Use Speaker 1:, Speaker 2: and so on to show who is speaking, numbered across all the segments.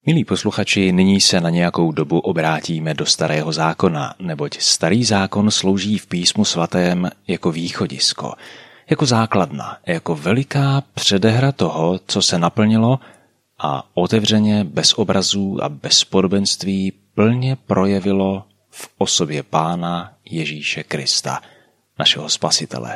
Speaker 1: Milí posluchači, nyní se na nějakou dobu obrátíme do Starého zákona, neboť Starý zákon slouží v Písmu svatém jako východisko, jako základna, jako veliká předehra toho, co se naplnilo a otevřeně, bez obrazů a bez podobenství plně projevilo v osobě Pána Ježíše Krista, našeho Spasitele.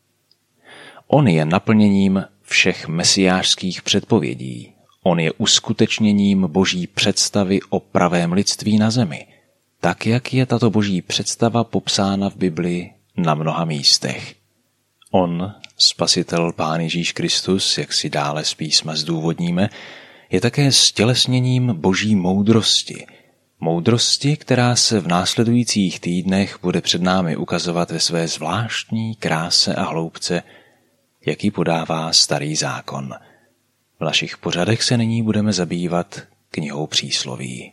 Speaker 1: On je naplněním všech mesiářských předpovědí. On je uskutečněním boží představy o pravém lidství na zemi, tak jak je tato boží představa popsána v Bibli na mnoha místech. On, Spasitel Pán Ježíš Kristus, jak si dále z písma zdůvodníme, je také stělesněním boží moudrosti. Moudrosti, která se v následujících týdnech bude před námi ukazovat ve své zvláštní kráse a hloubce, jaký podává Starý zákon. V našich pořadech se nyní budeme zabývat knihou Přísloví.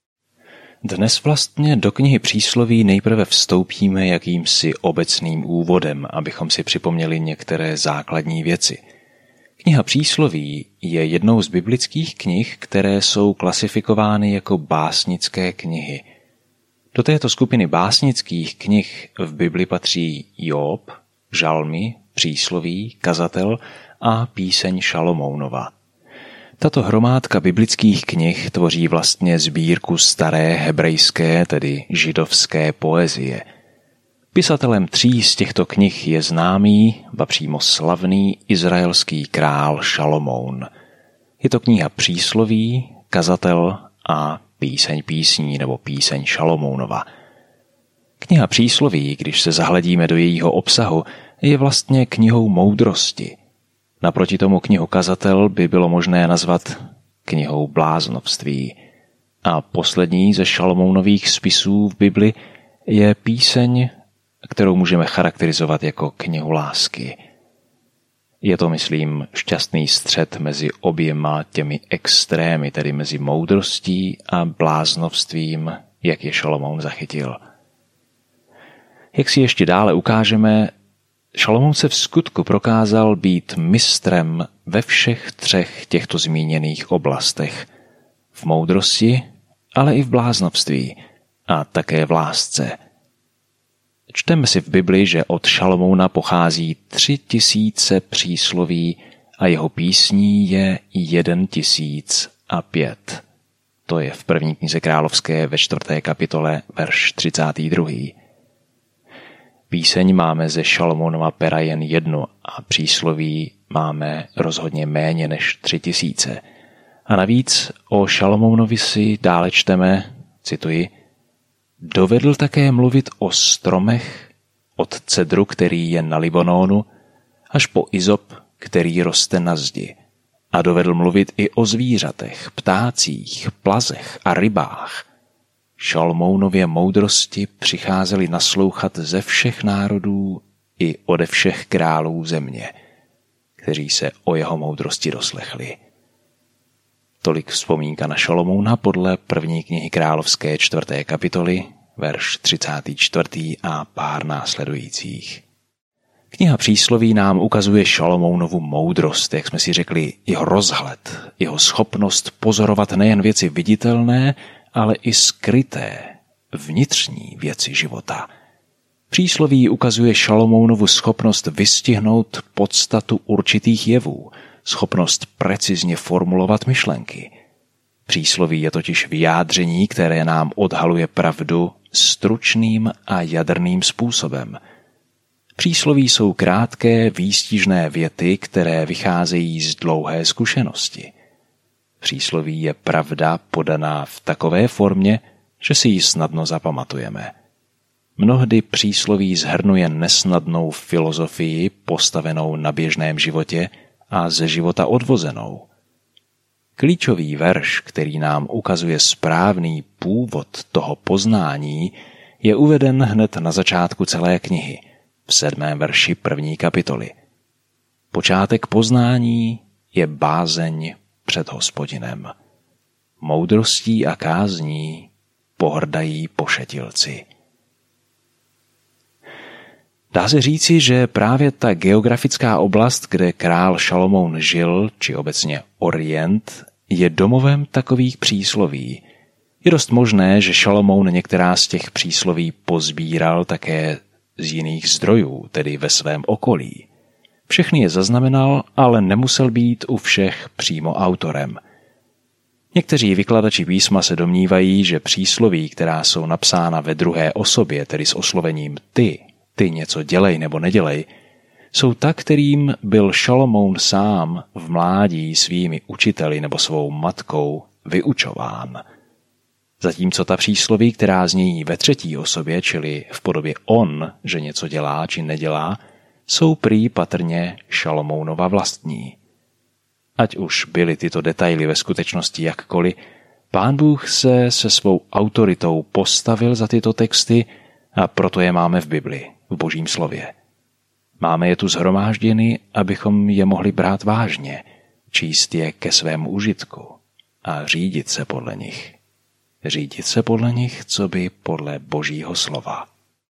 Speaker 1: Dnes vlastně do knihy Přísloví nejprve vstoupíme jakýmsi obecným úvodem, abychom si připomněli některé základní věci. Kniha Přísloví je jednou z biblických knih, které jsou klasifikovány jako básnické knihy. Do této skupiny básnických knih v Bibli patří Job, Žalmy, Přísloví, Kazatel a píseň Šalomounova. Tato hromádka biblických knih tvoří vlastně sbírku staré hebrejské, tedy židovské poezie. Pisatelem 3 z těchto knih je známý, ba přímo slavný izraelský král Šalomoun. Je to kniha Přísloví, Kazatel a píseň písní nebo píseň Šalomounova. Kniha Přísloví, když se zahledíme do jejího obsahu, je vlastně knihou moudrosti. Naproti tomu knihu Kazatel by bylo možné nazvat knihou bláznovství. A poslední ze Šalomounových spisů v Bibli je píseň, kterou můžeme charakterizovat jako knihu lásky. Je to, myslím, šťastný střed mezi oběma těmi extrémy, tedy mezi moudrostí a bláznovstvím, jak je Šalomoun zachytil. Jak si ještě dále ukážeme, Šalomoun se v skutku prokázal být mistrem ve všech 3 těchto zmíněných oblastech. V moudrosti, ale i v bláznovství a také v lásce. Čteme si v Bibli, že od Šalomouna pochází 3000 přísloví a jeho písní je 1005. To je v 1. knize Královské ve 4. kapitole, verš 32. Píseň máme ze Šalomounova pera jen 1 a přísloví máme rozhodně méně než 3000. A navíc o Šalomounovi si dále čteme, cituji, dovedl také mluvit o stromech, od cedru, který je na Libanonu, až po izop, který roste na zdi. A dovedl mluvit i o zvířatech, ptácích, plazech a rybách. Šalomounově moudrosti přicházeli naslouchat ze všech národů i ode všech králů země, kteří se o jeho moudrosti doslechli. Tolik vzpomínka na Šalomouna podle 1. knihy Královské 4. kapitoly, verš 34. a pár následujících. Kniha Přísloví nám ukazuje Šalomounovu moudrost, jak jsme si řekli, jeho rozhled, jeho schopnost pozorovat nejen věci viditelné, ale i skryté, vnitřní věci života. Přísloví ukazuje Šalomounovu schopnost vystihnout podstatu určitých jevů, schopnost precizně formulovat myšlenky. Přísloví je totiž vyjádření, které nám odhaluje pravdu stručným a jadrným způsobem. Přísloví jsou krátké, výstižné věty, které vycházejí z dlouhé zkušenosti. Přísloví je pravda podaná v takové formě, že si ji snadno zapamatujeme. Mnohdy přísloví shrnuje nesnadnou filozofii postavenou na běžném životě a ze života odvozenou. Klíčový verš, který nám ukazuje správný původ toho poznání, je uveden hned na začátku celé knihy, v 7. verši 1. kapitoly. Počátek poznání je bázeň před Hospodinem. Moudrostí a kázní pohrdají pošetilci. Dá se říci, že právě ta geografická oblast, kde král Šalomoun žil, či obecně Orient, je domovem takových přísloví. Je dost možné, že Šalomoun některá z těch přísloví pozbíral také z jiných zdrojů, tedy ve svém okolí. Všechny je zaznamenal, ale nemusel být u všech přímo autorem. Někteří vykladači písma se domnívají, že přísloví, která jsou napsána ve druhé osobě, tedy s oslovením ty něco dělej nebo nedělej, jsou ta, kterým byl Šalomoun sám v mládí svými učiteli nebo svou matkou vyučován. Zatímco ta přísloví, která znějí ve třetí osobě, čili v podobě on, že něco dělá či nedělá, jsou prý patrně Šalomounova vlastní. Ať už byly tyto detaily ve skutečnosti jakkoliv, Pán Bůh se svou autoritou postavil za tyto texty a proto je máme v Bibli, v Božím slově. Máme je tu shromážděny, abychom je mohli brát vážně, číst je ke svému užitku a řídit se podle nich. Řídit se podle nich, co by podle Božího slova.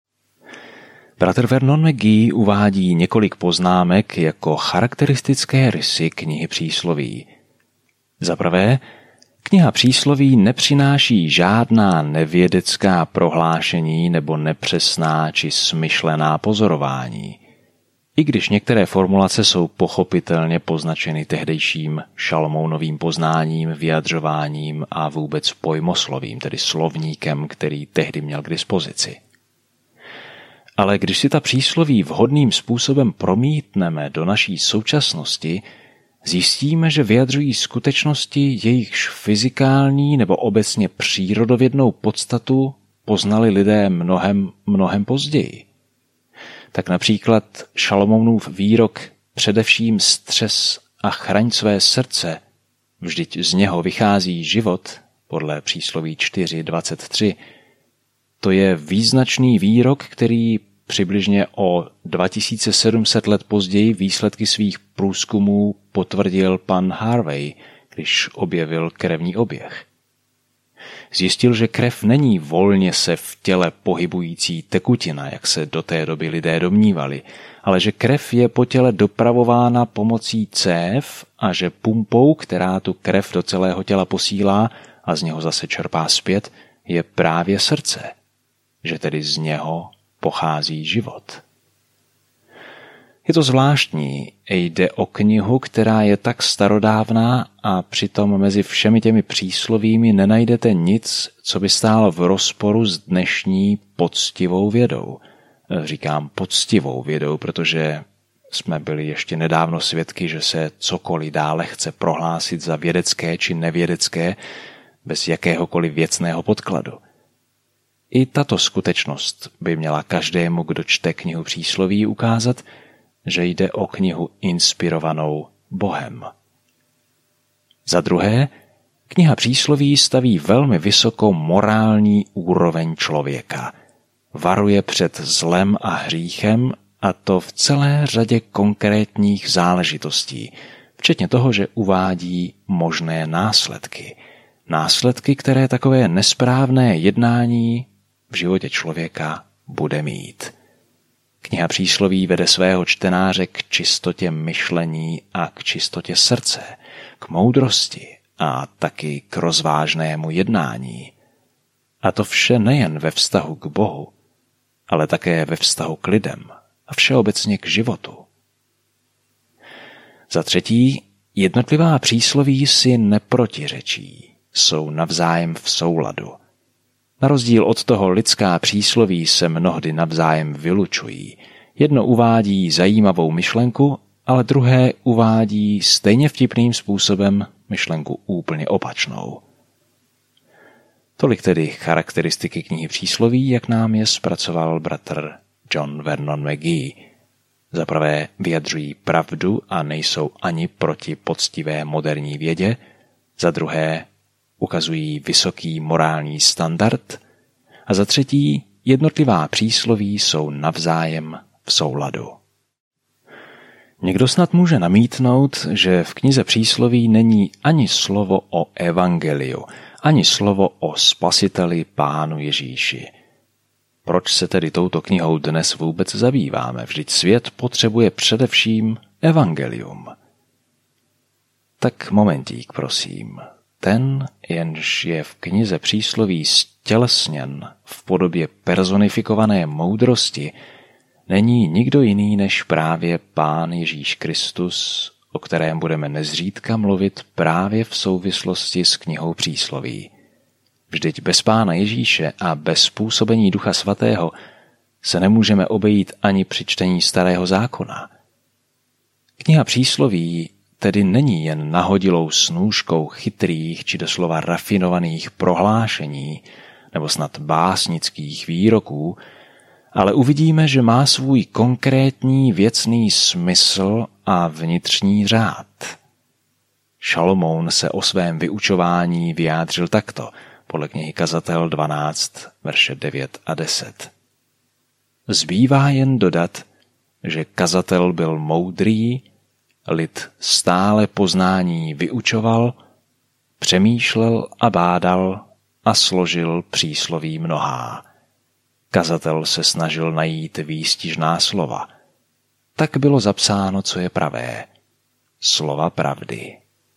Speaker 1: Bratr Vernon McGee uvádí několik poznámek jako charakteristické rysy knihy přísloví. Za prvé, kniha přísloví nepřináší žádná nevědecká prohlášení nebo nepřesná či smyšlená pozorování. I když některé formulace jsou pochopitelně poznačeny tehdejším Šalomounovým poznáním, vyjadřováním a vůbec pojmoslovím, tedy slovníkem, který tehdy měl k dispozici. Ale když si ta přísloví vhodným způsobem promítneme do naší současnosti, zjistíme, že vyjadřují skutečnosti, jejichž fyzikální nebo obecně přírodovědnou podstatu poznali lidé mnohem později. Tak například Šalomounův výrok především střes a chraň své srdce, vždyť z něho vychází život, podle přísloví 4.23, to je význačný výrok, který přibližně o 2700 let později výsledky svých průzkumů potvrdil pan Harvey, když objevil krevní oběh. Zjistil, že krev není volně se v těle pohybující tekutina, jak se do té doby lidé domnívali, ale že krev je po těle dopravována pomocí cév a že pumpou, která tu krev do celého těla posílá a z něho zase čerpá zpět, je právě srdce, že tedy z něho pochází život. Je to zvláštní, jde o knihu, která je tak starodávná a přitom mezi všemi těmi příslovími nenajdete nic, co by stálo v rozporu s dnešní poctivou vědou. Říkám poctivou vědou, protože jsme byli ještě nedávno svědky, že se cokoliv dále chce prohlásit za vědecké či nevědecké bez jakéhokoliv věcného podkladu. I tato skutečnost by měla každému, kdo čte knihu přísloví, ukázat, že jde o knihu inspirovanou Bohem. Za druhé, kniha přísloví staví velmi vysokou morální úroveň člověka. Varuje před zlem a hříchem, a to v celé řadě konkrétních záležitostí, včetně toho, že uvádí možné následky. Následky, které takové nesprávné jednání v životě člověka bude mít. Kniha přísloví vede svého čtenáře k čistotě myšlení a k čistotě srdce, k moudrosti a taky k rozvážnému jednání. A to vše nejen ve vztahu k Bohu, ale také ve vztahu k lidem a všeobecně k životu. Za třetí, jednotlivá přísloví si neprotiřečí, jsou navzájem v souladu. Na rozdíl od toho lidská přísloví se mnohdy navzájem vylučují. Jedno uvádí zajímavou myšlenku, ale druhé uvádí stejně vtipným způsobem myšlenku úplně opačnou. Tolik tedy charakteristiky knihy přísloví, jak nám je zpracoval bratr John Vernon McGee. Za prvé vyjadřují pravdu a nejsou ani proti poctivé moderní vědě, za druhé ukazují vysoký morální standard a za třetí jednotlivá přísloví jsou navzájem v souladu. Někdo snad může namítnout, že v knize přísloví není ani slovo o evangeliu, ani slovo o spasiteli Pánu Ježíši. Proč se tedy touto knihou dnes vůbec zabýváme? Vždyť svět potřebuje především evangelium. Tak momentík, prosím. Ten, jenž je v knize Přísloví stělesněn v podobě personifikované moudrosti, není nikdo jiný než právě Pán Ježíš Kristus, o kterém budeme nezřídka mluvit právě v souvislosti s knihou Přísloví. Vždyť bez Pána Ježíše a bez působení Ducha Svatého se nemůžeme obejít ani při čtení Starého zákona. Kniha Přísloví tedy není jen nahodilou snůškou chytrých či doslova rafinovaných prohlášení nebo snad básnických výroků, ale uvidíme, že má svůj konkrétní věcný smysl a vnitřní řád. Šalomoun se o svém vyučování vyjádřil takto, podle knihy Kazatel 12, verše 9 a 10. Zbývá jen dodat, že kazatel byl moudrý, lid stále poznání vyučoval, přemýšlel a bádal a složil přísloví mnohá. Kazatel se snažil najít výstižná slova. Tak bylo zapsáno, co je pravé. Slova pravdy.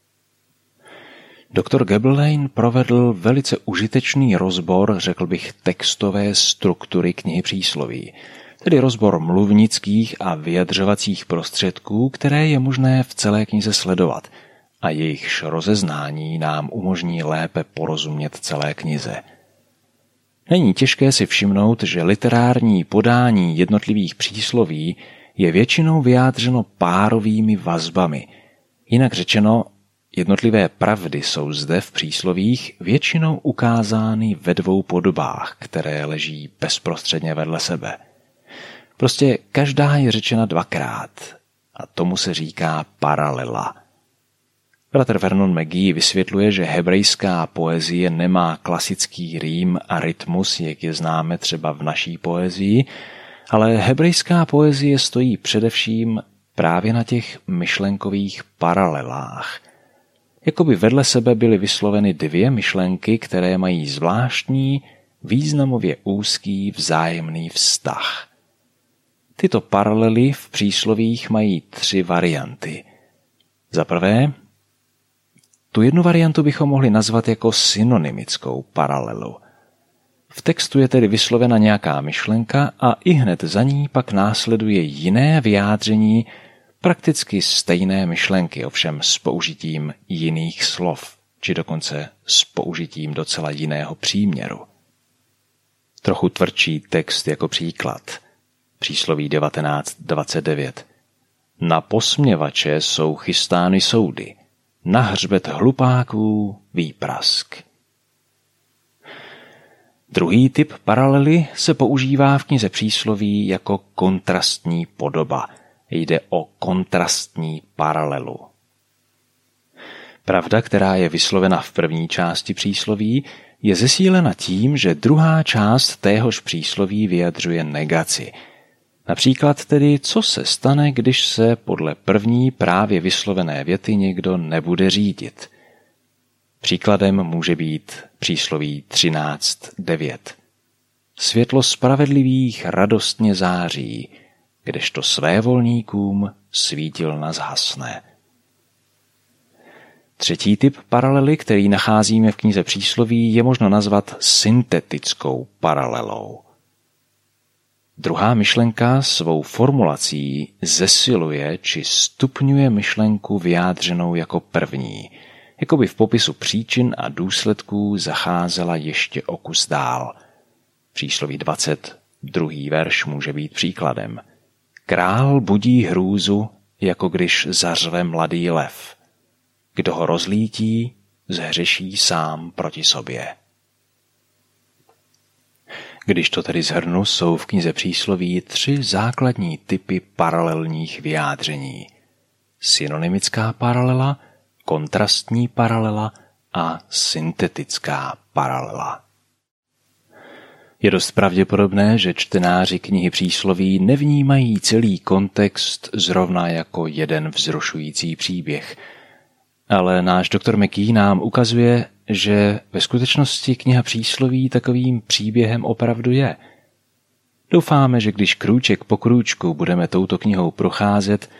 Speaker 1: Doktor Gaebelein provedl velice užitečný rozbor, řekl bych, textové struktury knihy Přísloví, tedy rozbor mluvnických a vyjadřovacích prostředků, které je možné v celé knize sledovat a jejichž rozeznání nám umožní lépe porozumět celé knize. Není těžké si všimnout, že literární podání jednotlivých přísloví je většinou vyjádřeno párovými vazbami. Jinak řečeno, jednotlivé pravdy jsou zde v příslovích většinou ukázány ve dvou podobách, které leží bezprostředně vedle sebe. Prostě každá je řečena dvakrát a tomu se říká paralela. Bratr Vernon McGee vysvětluje, že hebrejská poezie nemá klasický rým a rytmus, jak je známe třeba v naší poezii, ale hebrejská poezie stojí především právě na těch myšlenkových paralelách. Jakoby vedle sebe byly vysloveny dvě myšlenky, které mají zvláštní, významově úzký vzájemný vztah. Tyto paralely v příslovích mají 3 varianty. Za prvé, tu jednu variantu bychom mohli nazvat jako synonymickou paralelu. V textu je tedy vyslovena nějaká myšlenka a ihned za ní pak následuje jiné vyjádření prakticky stejné myšlenky, ovšem s použitím jiných slov, či dokonce s použitím docela jiného příměru. Trochu tvrdší text jako příklad. Přísloví 19.29. Na posměvače jsou chystány soudy, na hřbet hlupáků výprask. Druhý typ paralely se používá v knize Přísloví jako kontrastní podoba. Jde o kontrastní paralelu. Pravda, která je vyslovena v první části přísloví, je zesílena tím, že druhá část téhož přísloví vyjadřuje negaci. Například tedy, co se stane, když se podle první právě vyslovené věty někdo nebude řídit. Příkladem může být přísloví 13.9. Světlo spravedlivých radostně září, kdežto svévolníkům svítil na zhasne. Třetí typ paralely, který nacházíme v knize Přísloví, je možno nazvat syntetickou paralelou. Druhá myšlenka svou formulací zesiluje či stupňuje myšlenku vyjádřenou jako první, jako by v popisu příčin a důsledků zacházela ještě o kus dál. Přísloví 20, 2. verš může být příkladem. Král budí hrůzu, jako když zařve mladý lev. Kdo ho rozlítí, zhřeší sám proti sobě. Když to tedy shrnu, jsou v knize Přísloví 3 základní typy paralelních vyjádření. Synonymická paralela, kontrastní paralela a syntetická paralela. Je dost pravděpodobné, že čtenáři knihy Přísloví nevnímají celý kontext zrovna jako jeden vzrušující příběh. Ale náš doktor McGee nám ukazuje, že ve skutečnosti kniha Přísloví takovým příběhem opravdu je. Doufáme, že když krůček po krůčku budeme touto knihou procházet,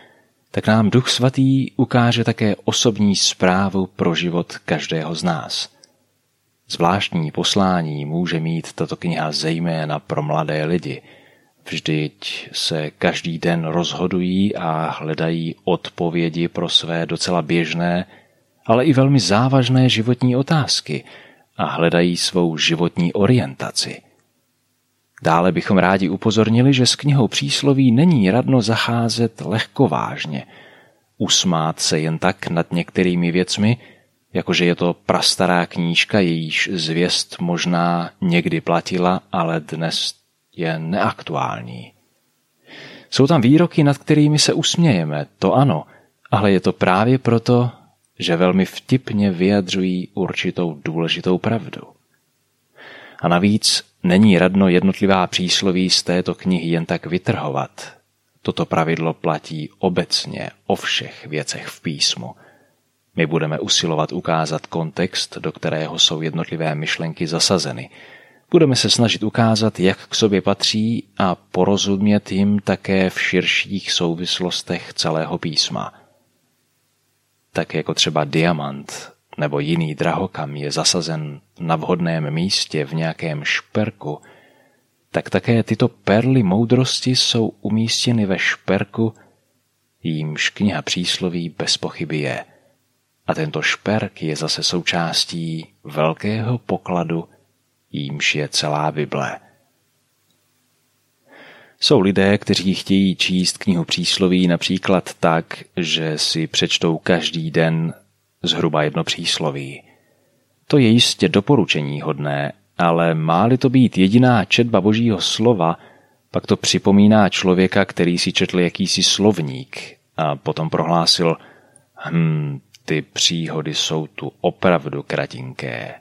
Speaker 1: tak nám Duch Svatý ukáže také osobní zprávu pro život každého z nás. Zvláštní poslání může mít tato kniha zejména pro mladé lidi. Vždyť se každý den rozhodují a hledají odpovědi pro své docela běžné, ale i velmi závažné životní otázky a hledají svou životní orientaci. Dále bychom rádi upozornili, že s knihou Přísloví není radno zacházet lehkovážně, usmát se jen tak nad některými věcmi, jakože je to prastará knížka, jejíž zvěst možná někdy platila, ale dnes je neaktuální. Jsou tam výroky, nad kterými se usmějeme, to ano, ale je to právě proto, že velmi vtipně vyjadřují určitou důležitou pravdu. A navíc není radno jednotlivá přísloví z této knihy jen tak vytrhovat. Toto pravidlo platí obecně o všech věcech v písmu. My budeme usilovat ukázat kontext, do kterého jsou jednotlivé myšlenky zasazeny. Budeme se snažit ukázat, jak k sobě patří a porozumět jim také v širších souvislostech celého písma. Tak jako třeba diamant nebo jiný drahokam je zasazen na vhodném místě v nějakém šperku, tak také tyto perly moudrosti jsou umístěny ve šperku, jímž kniha Přísloví bez pochyby je. A tento šperk je zase součástí velkého pokladu, jímž je celá Bible. Jsou lidé, kteří chtějí číst knihu Přísloví například tak, že si přečtou každý den zhruba jedno přísloví. To je jistě doporučení hodné, ale má-li to být jediná četba Božího slova, pak to připomíná člověka, který si četl jakýsi slovník a potom prohlásil: ty příhody jsou tu opravdu kratinké.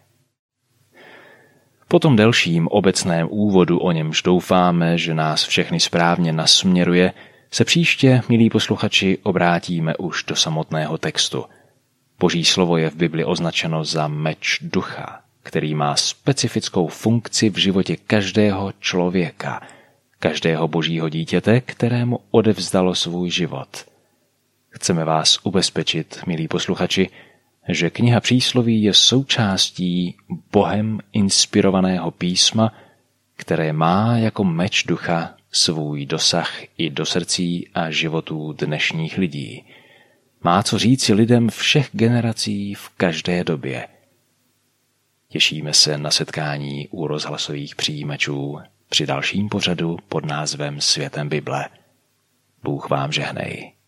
Speaker 1: Po tom delším obecném úvodu, o němž doufáme, že nás všechny správně nasměruje, se příště, milí posluchači, obrátíme už do samotného textu. Boží slovo je v Bibli označeno za meč ducha, který má specifickou funkci v životě každého člověka, každého božího dítěte, kterému odevzdalo svůj život. Chceme vás ubezpečit, milí posluchači, že kniha Přísloví je součástí Bohem inspirovaného písma, které má jako meč ducha svůj dosah i do srdcí a životů dnešních lidí. Má co říci lidem všech generací v každé době. Těšíme se na setkání u rozhlasových přijímačů při dalším pořadu pod názvem Světem Bible. Bůh vám žehnej.